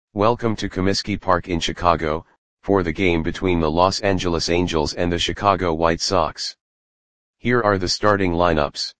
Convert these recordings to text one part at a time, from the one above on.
Welcome to Comiskey Park in Chicago, for the game between the Los Angeles Angels and the Chicago White Sox. Here are the starting lineups.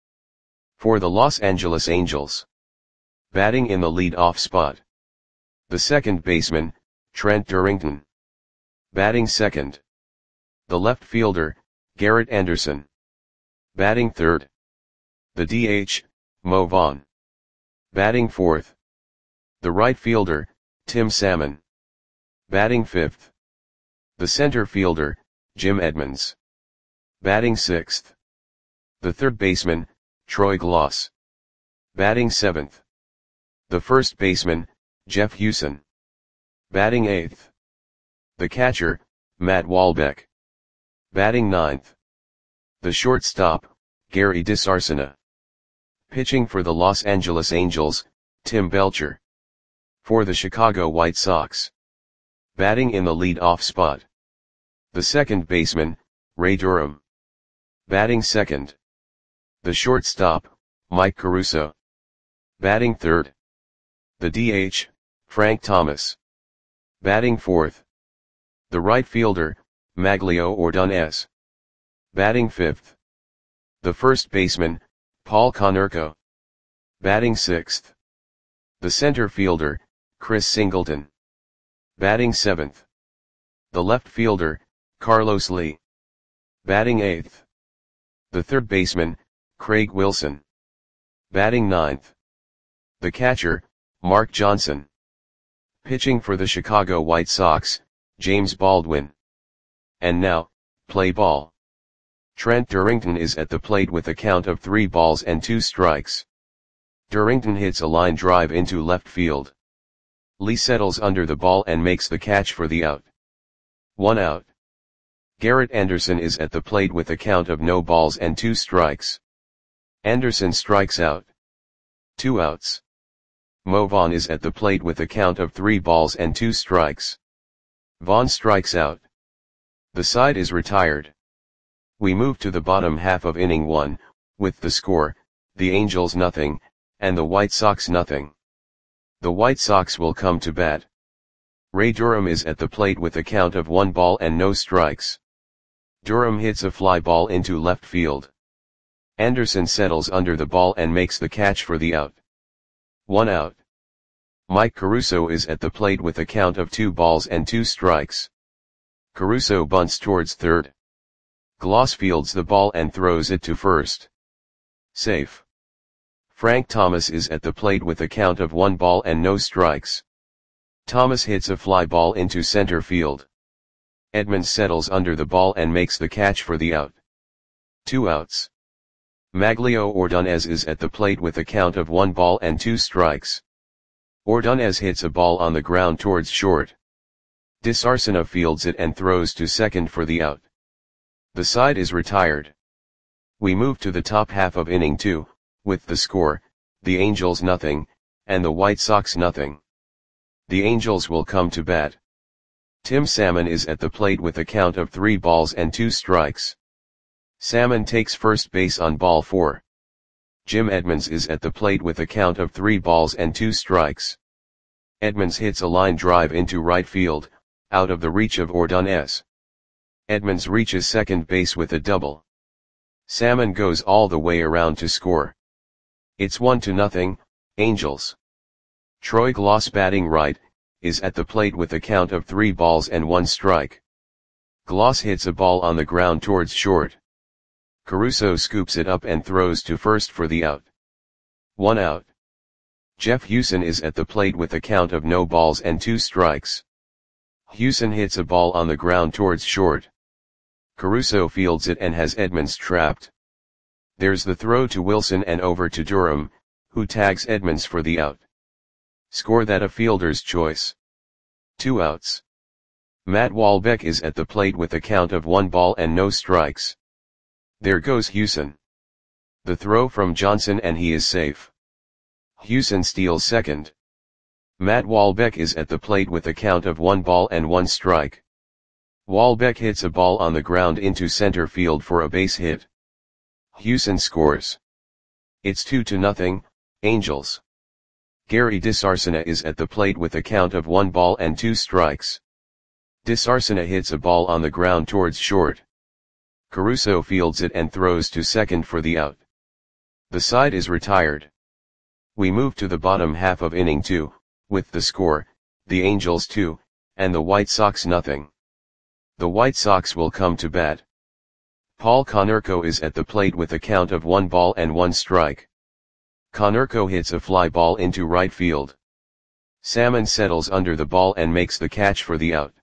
For the Los Angeles Angels. Batting in the lead-off spot. The second baseman, Trent Durrington. Batting second. The left fielder, Garrett Anderson. Batting third. The DH, Mo Vaughn. Batting fourth. The right fielder, Tim Salmon. Batting fifth. The center fielder, Jim Edmonds. Batting sixth. The third baseman, Troy Glaus. Batting seventh. The first baseman, Jeff Hewson. Batting eighth. The catcher, Matt Walbeck. Batting ninth. The shortstop, Gary DiSarcina. Pitching for the Los Angeles Angels, Tim Belcher. For the Chicago White Sox. Batting in the lead-off spot. The second baseman, Ray Durham. Batting second. The shortstop, Mike Caruso. Batting third. The DH, Frank Thomas. Batting fourth. The right fielder, Maglio Ordonez. Batting fifth. The first baseman, Paul Konerko. Batting sixth. The center fielder, Chris Singleton. Batting seventh. The left fielder, Carlos Lee. Batting eighth. The third baseman, Craig Wilson. Batting ninth. The catcher, Mark Johnson. Pitching for the Chicago White Sox, James Baldwin. And now, play ball. Trent Durrington is at the plate with a count of 3 balls and 2 strikes. Durrington hits a line drive into left field. Lee settles under the ball and makes the catch for the out. 1 out. Garrett Anderson is at the plate with a count of no balls and 2 strikes. Anderson strikes out. 2 outs. Mo Vaughn is at the plate with a count of 3 balls and 2 strikes. Vaughn strikes out. The side is retired. We move to the bottom half of inning 1, with the score, the Angels nothing, and the White Sox nothing. The White Sox will come to bat. Ray Durham is at the plate with a count of 1 ball and no strikes. Durham hits a fly ball into left field. Anderson settles under the ball and makes the catch for the out. 1 out. Mike Caruso is at the plate with a count of 2 balls and 2 strikes. Caruso bunts towards third. Glaus fields the ball and throws it to first. Safe. Frank Thomas is at the plate with a count of 1 ball and no strikes. Thomas hits a fly ball into center field. Edmonds settles under the ball and makes the catch for the out. 2 outs. Maglio Ordonez is at the plate with a count of 1 ball and 2 strikes. Ordonez hits a ball on the ground towards short. DiSarcina fields it and throws to second for the out. The side is retired. We move to the top half of inning 2, with the score, the Angels nothing, and the White Sox nothing. The Angels will come to bat. Tim Salmon is at the plate with a count of 3 balls and 2 strikes. Salmon takes first base on ball 4. Jim Edmonds is at the plate with a count of 3 balls and 2 strikes. Edmonds hits a line drive into right field, out of the reach of Ordonez. Edmonds reaches second base with a double. Salmon goes all the way around to score. It's 1-0, Angels. Troy Glaus batting right, is at the plate with a count of 3 balls and 1 strike. Glaus hits a ball on the ground towards short. Caruso scoops it up and throws to first for the out. 1 out. Jeff Hewson is at the plate with a count of no balls and 2 strikes. Hewson hits a ball on the ground towards short. Caruso fields it and has Edmonds trapped. There's the throw to Wilson and over to Durham, who tags Edmonds for the out. Score that a fielder's choice. 2 outs. Matt Walbeck is at the plate with a count of 1 ball and no strikes. There goes Hewson. The throw from Johnson and he is safe. Hewson steals second. Matt Walbeck is at the plate with a count of 1 ball and 1 strike. Walbeck hits a ball on the ground into center field for a base hit. Hewson scores. It's 2-0, Angels. Gary Disarsena is at the plate with a count of 1 ball and 2 strikes. Disarsena hits a ball on the ground towards short. Caruso fields it and throws to second for the out. The side is retired. We move to the bottom half of inning 2, with the score, the Angels 2, and the White Sox nothing. The White Sox will come to bat. Paul Konerko is at the plate with a count of 1 ball and 1 strike. Konerko hits a fly ball into right field. Salmon settles under the ball and makes the catch for the out.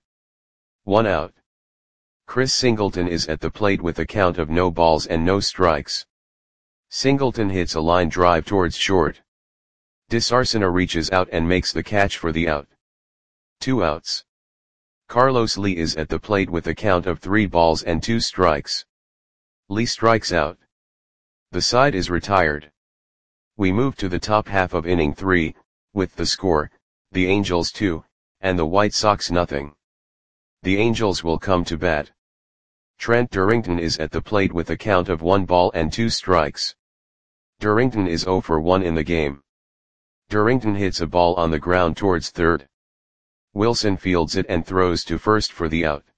1 out. Chris Singleton is at the plate with a count of no balls and no strikes. Singleton hits a line drive towards short. Disarsena reaches out and makes the catch for the out. 2 outs. Carlos Lee is at the plate with a count of 3 balls and 2 strikes. Lee strikes out. The side is retired. We move to the top half of inning 3, with the score, the Angels 2, and the White Sox nothing. The Angels will come to bat. Trent Durrington is at the plate with a count of 1 ball and 2 strikes. Durrington is 0 for 1 in the game. Durrington hits a ball on the ground towards third. Wilson fields it and throws to first for the out.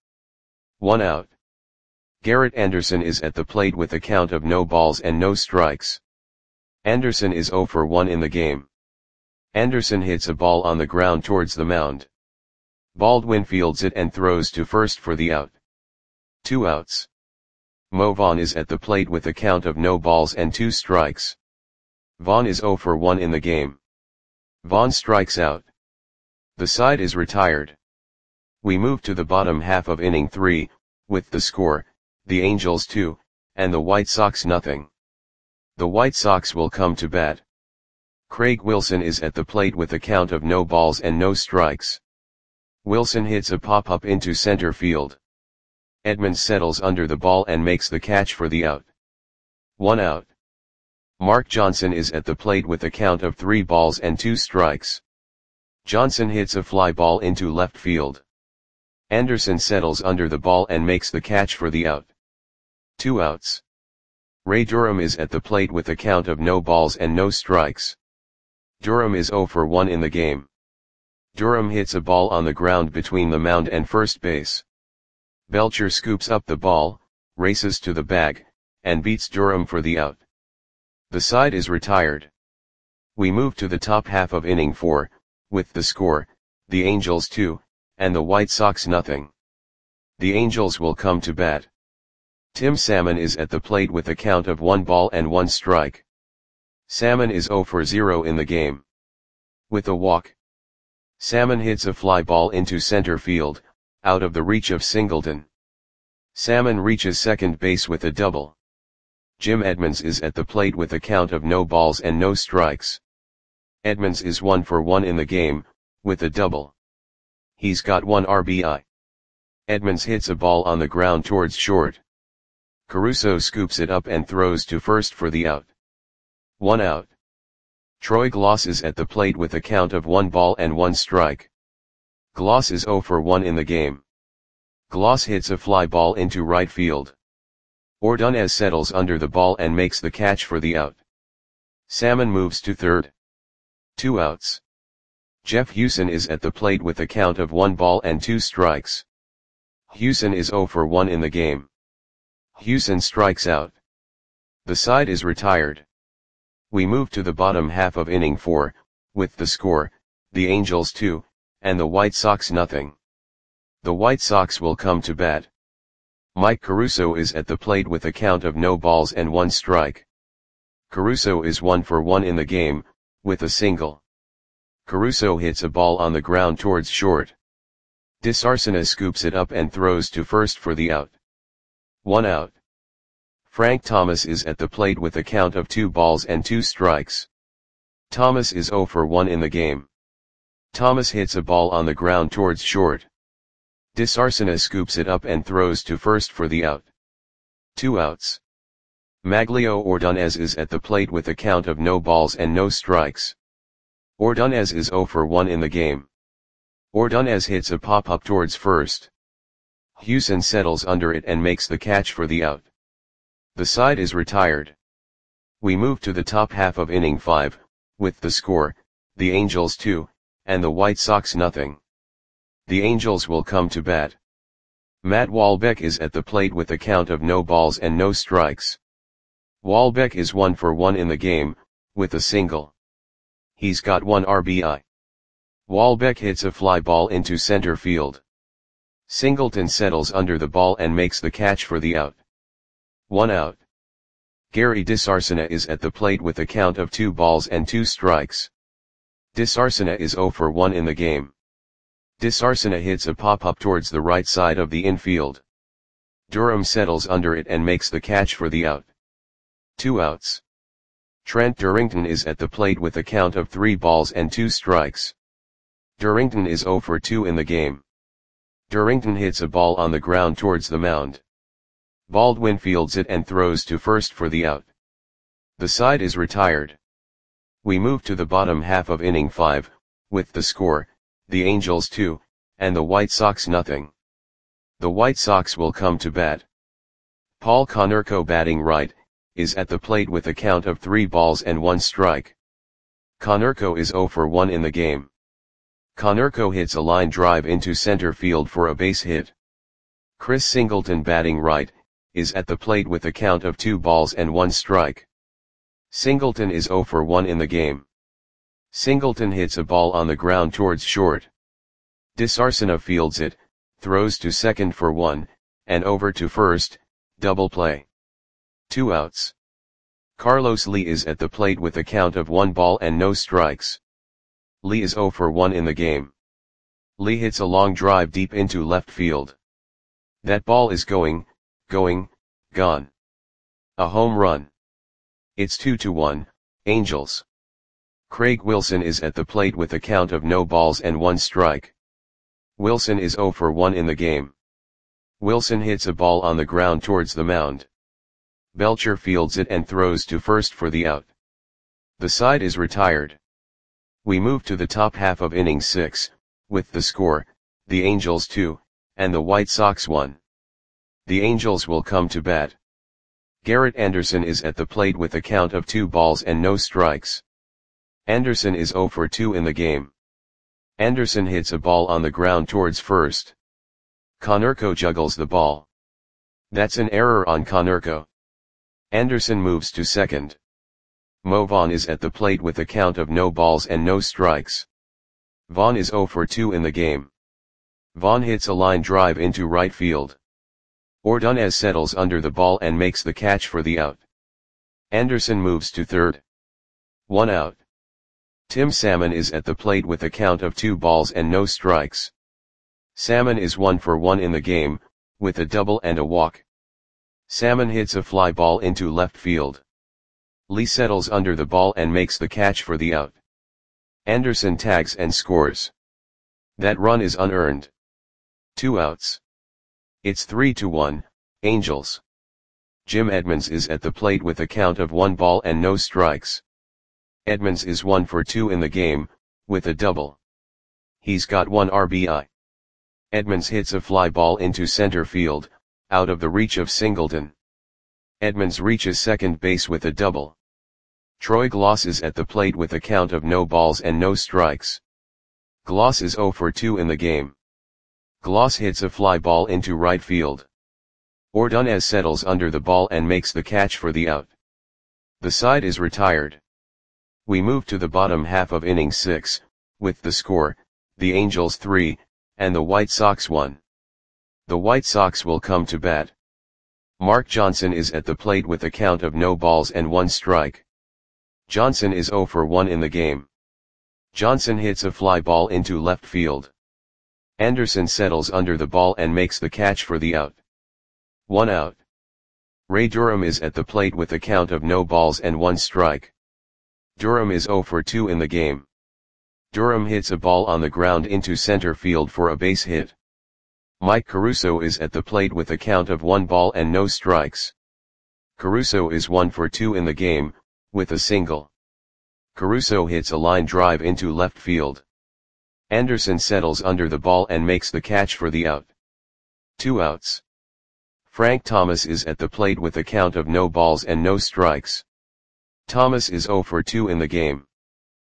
1 out. Garrett Anderson is at the plate with a count of no balls and no strikes. Anderson is 0 for 1 in the game. Anderson hits a ball on the ground towards the mound. Baldwin fields it and throws to first for the out. 2 outs. Mo Vaughn is at the plate with a count of no balls and 2 strikes. Vaughn is 0 for 1 in the game. Vaughn strikes out. The side is retired. We move to the bottom half of inning 3, with the score, the Angels 2, and the White Sox nothing. The White Sox will come to bat. Craig Wilson is at the plate with a count of no balls and no strikes. Wilson hits a pop-up into center field. Edmonds settles under the ball and makes the catch for the out. 1 out. Mark Johnson is at the plate with a count of 3 balls and 2 strikes. Johnson hits a fly ball into left field. Anderson settles under the ball and makes the catch for the out. 2 outs. Ray Durham is at the plate with a count of no balls and no strikes. Durham is 0 for 1 in the game. Durham hits a ball on the ground between the mound and first base. Belcher scoops up the ball, races to the bag, and beats Durham for the out. The side is retired. We move to the top half of inning 4, with the score, the Angels 2, and the White Sox nothing. The Angels will come to bat. Tim Salmon is at the plate with a count of 1 ball and 1 strike. Salmon is 0 for 0 in the game. With a walk. Salmon hits a fly ball into center field, out of the reach of Singleton. Salmon reaches second base with a double. Jim Edmonds is at the plate with a count of no balls and no strikes. Edmonds is 1 for 1 in the game, with a double. He's got 1 RBI. Edmonds hits a ball on the ground towards short. Caruso scoops it up and throws to first for the out. 1 out. Troy Gloss is at the plate with a count of 1 ball and 1 strike. Gloss is 0 for 1 in the game. Gloss hits a fly ball into right field. Ordonez settles under the ball and makes the catch for the out. Salmon moves to third. 2 outs. Jeff Hewson is at the plate with a count of 1 ball and 2 strikes. Hewson is 0 for 1 in the game. Hewson strikes out. The side is retired. We move to the bottom half of inning 4, with the score, the Angels 2, and the White Sox nothing. The White Sox will come to bat. Mike Caruso is at the plate with a count of no balls and 1 strike. Caruso is 1 for 1 in the game, with a single. Caruso hits a ball on the ground towards short. Disarsena scoops it up and throws to first for the out. 1 out. Frank Thomas is at the plate with a count of 2 balls and 2 strikes. Thomas is 0 for 1 in the game. Thomas hits a ball on the ground towards short. Disarsena scoops it up and throws to first for the out. 2 outs. Maglio Ordonez is at the plate with a count of no balls and no strikes. Ordonez is 0 for 1 in the game. Ordonez hits a pop-up towards first. Hewson settles under it and makes the catch for the out. The side is retired. We move to the top half of inning 5, with the score, the Angels 2, and the White Sox nothing. The Angels will come to bat. Matt Wahlbeck is at the plate with a count of no balls and no strikes. Wahlbeck is 1 for 1 in the game, with a single. He's got 1 RBI. Wahlbeck hits a fly ball into center field. Singleton settles under the ball and makes the catch for the out. 1 out. Gary DeSarcina is at the plate with a count of 2 balls and 2 strikes. DeSarcina is 0 for 1 in the game. DeSarcina hits a pop-up towards the right side of the infield. Durham settles under it and makes the catch for the out. 2 outs. Trent Durrington is at the plate with a count of 3 balls and 2 strikes. Durrington is 0 for 2 in the game. Durrington hits a ball on the ground towards the mound. Baldwin fields it and throws to first for the out. The side is retired. We move to the bottom half of inning 5, with the score, the Angels 2, and the White Sox nothing. The White Sox will come to bat. Paul Konerko, batting right, is at the plate with a count of 3 balls and 1 strike. Konerko is 0 for 1 in the game. Konerko hits a line drive into center field for a base hit. Chris Singleton, batting right, is at the plate with a count of 2 balls and 1 strike. Singleton is 0 for 1 in the game. Singleton hits a ball on the ground towards short. DeSarcina fields it, throws to second for 1, and over to first, double play. 2 outs. Carlos Lee is at the plate with a count of 1 ball and no strikes. Lee is 0 for 1 in the game. Lee hits a long drive deep into left field. That ball is gone. A home run. It's 2-1, Angels. Craig Wilson is at the plate with a count of no balls and 1 strike. Wilson is 0 for 1 in the game. Wilson hits a ball on the ground towards the mound. Belcher fields it and throws to first for the out. The side is retired. We move to the top half of inning 6, with the score, the Angels 2, and the White Sox 1. The Angels will come to bat. Garrett Anderson is at the plate with a count of 2 balls and no strikes. Anderson is 0 for 2 in the game. Anderson hits a ball on the ground towards first. Konerko juggles the ball. That's an error on Konerko. Anderson moves to second. Mo Vaughn is at the plate with a count of no balls and no strikes. Vaughn is 0 for 2 in the game. Vaughn hits a line drive into right field. Ordonez settles under the ball and makes the catch for the out. Anderson moves to third. 1 out. Tim Salmon is at the plate with a count of 2 balls and no strikes. Salmon is 1 for 1 in the game, with a double and a walk. Salmon hits a fly ball into left field. Lee settles under the ball and makes the catch for the out. Anderson tags and scores. That run is unearned. 2 outs. It's 3-1, Angels. Jim Edmonds is at the plate with a count of 1 ball and no strikes. Edmonds is 1 for 2 in the game, with a double. He's got 1 RBI. Edmonds hits a fly ball into center field, out of the reach of Singleton. Edmonds reaches second base with a double. Troy Gloss is at the plate with a count of no balls and no strikes. Gloss is 0 for 2 in the game. Gloss hits a fly ball into right field. Ordonez settles under the ball and makes the catch for the out. The side is retired. We move to the bottom half of inning 6, with the score, the Angels 3, and the White Sox 1. The White Sox will come to bat. Mark Johnson is at the plate with a count of no balls and 1 strike. Johnson is 0 for 1 in the game. Johnson hits a fly ball into left field. Anderson settles under the ball and makes the catch for the out. 1 out. Ray Durham is at the plate with a count of no balls and 1 strike. Durham is 0 for 2 in the game. Durham hits a ball on the ground into center field for a base hit. Mike Caruso is at the plate with a count of 1 ball and no strikes. Caruso is 1 for 2 in the game, with a single. Caruso hits a line drive into left field. Anderson settles under the ball and makes the catch for the out. 2 outs. Frank Thomas is at the plate with a count of no balls and no strikes. Thomas is 0 for 2 in the game.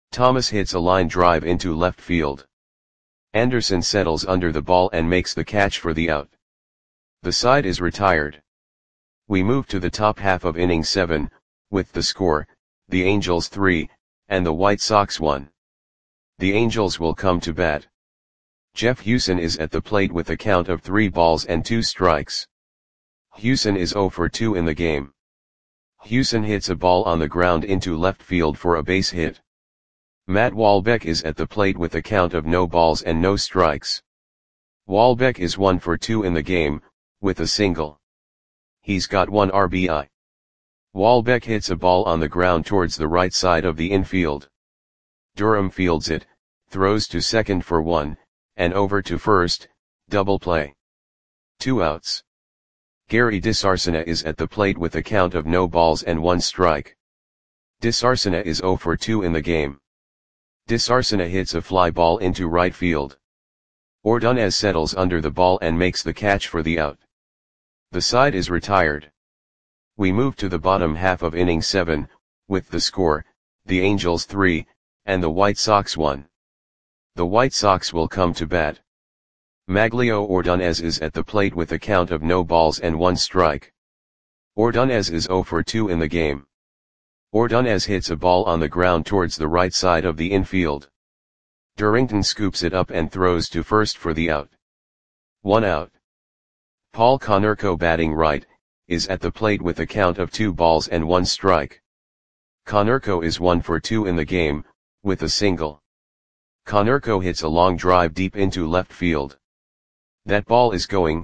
Thomas hits a line drive into left field. Anderson settles under the ball and makes the catch for the out. The side is retired. We move to the top half of inning 7, with the score, the Angels 3, and the White Sox 1. The Angels will come to bat. Jeff Hewson is at the plate with a count of 3 balls and 2 strikes. Hewson is 0 for 2 in the game. Hewson hits a ball on the ground into left field for a base hit. Matt Wahlbeck is at the plate with a count of no balls and no strikes. Wahlbeck is 1 for 2 in the game, with a single. He's got 1 RBI. Wahlbeck hits a ball on the ground towards the right side of the infield. Durham fields it, throws to second for 1, and over to first, double play. 2 outs. Gary DeSarcina is at the plate with a count of no balls and 1 strike. DeSarcina is 0 for 2 in the game. DeSarcina hits a fly ball into right field. Ordonez settles under the ball and makes the catch for the out. The side is retired. We move to the bottom half of inning 7, with the score, the Angels 3, and the White Sox 1. The White Sox will come to bat. Maglio Ordonez is at the plate with a count of no balls and 1 strike. Ordonez is 0 for 2 in the game. Ordonez hits a ball on the ground towards the right side of the infield. Durrington scoops it up and throws to first for the out. 1 out. Paul Konerko, batting right, is at the plate with a count of 2 balls and 1 strike. Konerko is 1 for 2 in the game, with a single. Konerko hits a long drive deep into left field. That ball is gone.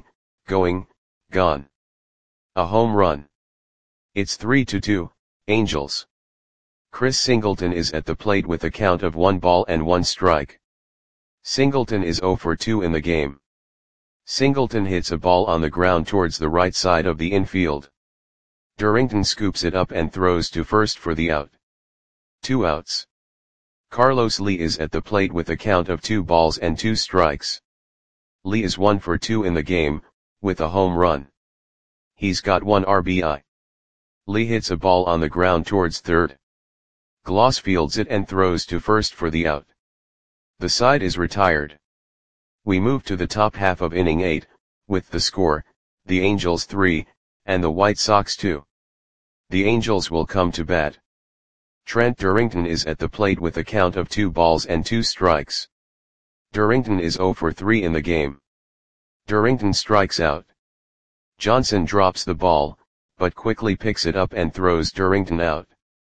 A home run. It's 3-2, Angels. Chris Singleton is at the plate with a count of 1 ball and 1 strike. Singleton is 0 for 2 in the game. Singleton hits a ball on the ground towards the right side of the infield. Durrington scoops it up and throws to first for the out. 2 outs. Carlos Lee is at the plate with a count of 2 balls and 2 strikes. Lee is 1 for 2 in the game, with a home run. He's got 1 RBI. Lee hits a ball on the ground towards third. Gloss fields it and throws to first for the out. The side is retired. We move to the top half of inning 8, with the score, the Angels 3, and the White Sox 2. The Angels will come to bat. Trent Durrington is at the plate with a count of 2 balls and 2 strikes. Durrington is 0 for 3 in the game. Durrington strikes out. Johnson drops the ball, but quickly picks it up and throws Durrington out.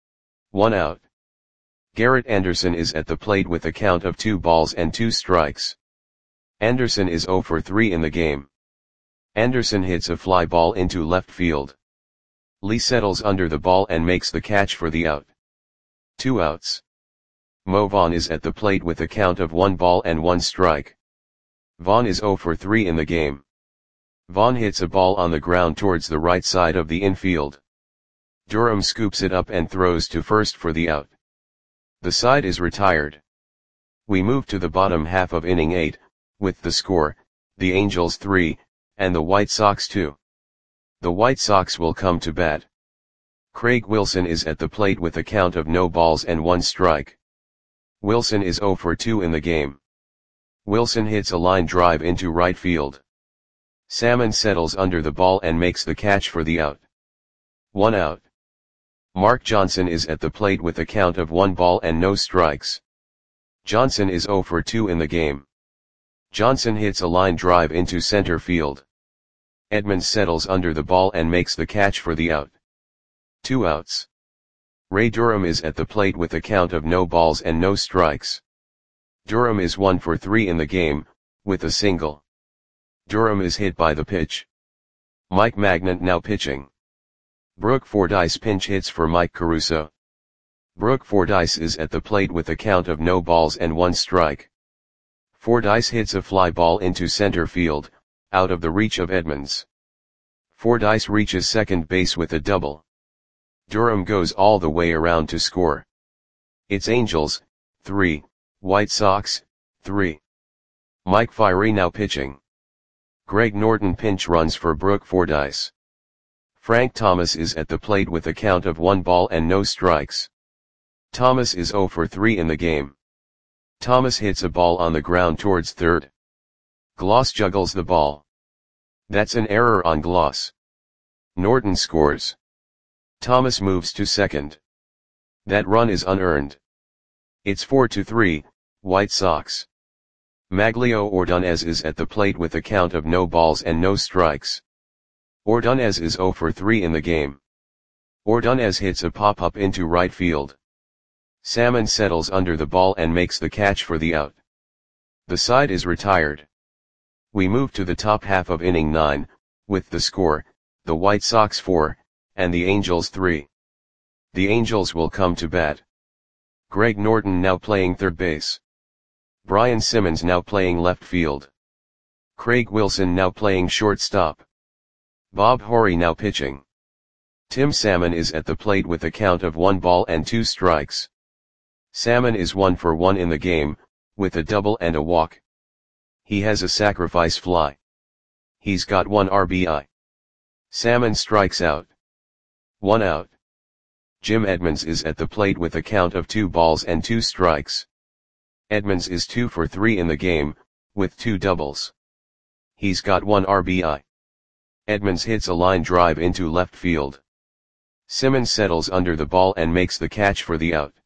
1 out. Garrett Anderson is at the plate with a count of 2 balls and 2 strikes. Anderson is 0 for 3 in the game. Anderson hits a fly ball into left field. Lee settles under the ball and makes the catch for the out. 2 outs. Mo Vaughn is at the plate with a count of 1 ball and 1 strike. Vaughn is 0 for 3 in the game. Vaughn hits a ball on the ground towards the right side of the infield. Durham scoops it up and throws to first for the out. The side is retired. We move to the bottom half of inning 8, with the score, the Angels 3, and the White Sox 2. The White Sox will come to bat. Craig Wilson is at the plate with a count of no balls and 1 strike. Wilson is 0 for 2 in the game. Wilson hits a line drive into right field. Salmon settles under the ball and makes the catch for the out. 1 out. Mark Johnson is at the plate with a count of 1 ball and no strikes. Johnson is 0 for 2 in the game. Johnson hits a line drive into center field. Edmonds settles under the ball and makes the catch for the out. 2 outs. Ray Durham is at the plate with a count of no balls and no strikes. Durham is 1 for 3 in the game, with a single. Durham is hit by the pitch. Mike Magnant now pitching. Brooke Fordyce pinch hits for Mike Caruso. Brooke Fordyce is at the plate with a count of no balls and 1 strike. Fordyce hits a fly ball into center field, out of the reach of Edmonds. Fordyce reaches second base with a double. Durham goes all the way around to score. It's Angels, 3, White Sox, 3. Mike Fiery now pitching. Greg Norton pinch runs for Brooke Fordyce. Frank Thomas is at the plate with a count of 1 ball and no strikes. Thomas is 0 for 3 in the game. Thomas hits a ball on the ground towards third. Gloss juggles the ball. That's an error on Gloss. Norton scores. Thomas moves to second. That run is unearned. It's 4-3, White Sox. Maglio Ordonez is at the plate with a count of no balls and no strikes. Ordonez is 0 for 3 in the game. Ordonez hits a pop-up into right field. Salmon settles under the ball and makes the catch for the out. The side is retired. We move to the top half of inning 9, with the score, the White Sox 4, and the Angels 3. The Angels will come to bat. Greg Norton now playing third base. Brian Simmons now playing left field. Craig Wilson now playing shortstop. Bob Horry now pitching. Tim Salmon is at the plate with a count of 1 ball and 2 strikes. Salmon is 1 for 1 in the game, with a double and a walk. He has a sacrifice fly. He's got 1 RBI. Salmon strikes out. 1 out. Jim Edmonds is at the plate with a count of 2 balls and 2 strikes. Edmonds is 2 for 3 in the game, with 2 doubles. He's got 1 RBI. Edmonds hits a line drive into left field. Simmons settles under the ball and makes the catch for the out.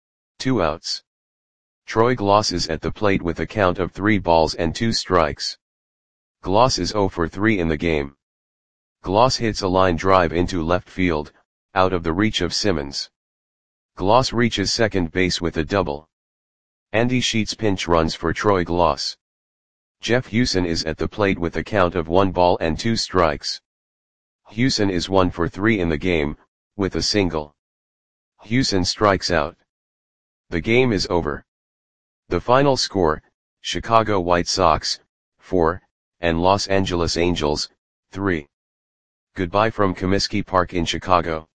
2 outs. Troy Gloss is at the plate with a count of 3 balls and 2 strikes. Gloss is 0 for 3 in the game. Gloss hits a line drive into left field, out of the reach of Simmons. Gloss reaches second base with a double. Andy Sheets pinch runs for Troy Gloss. Jeff Hewson is at the plate with a count of 1 ball and 2 strikes. Hewson is 1 for 3 in the game, with a single. Hewson strikes out. The game is over. The final score, Chicago White Sox, 4, and Los Angeles Angels, 3. Goodbye from Comiskey Park in Chicago.